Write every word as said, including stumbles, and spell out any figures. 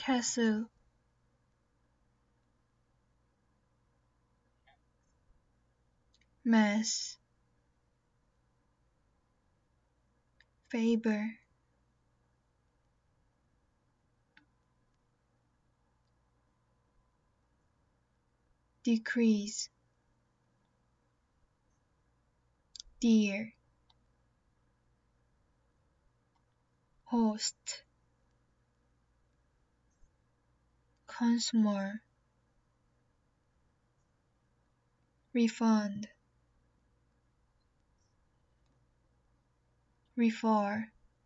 castle, mass, favor, decrease, dear, host, consumer, refund, refer,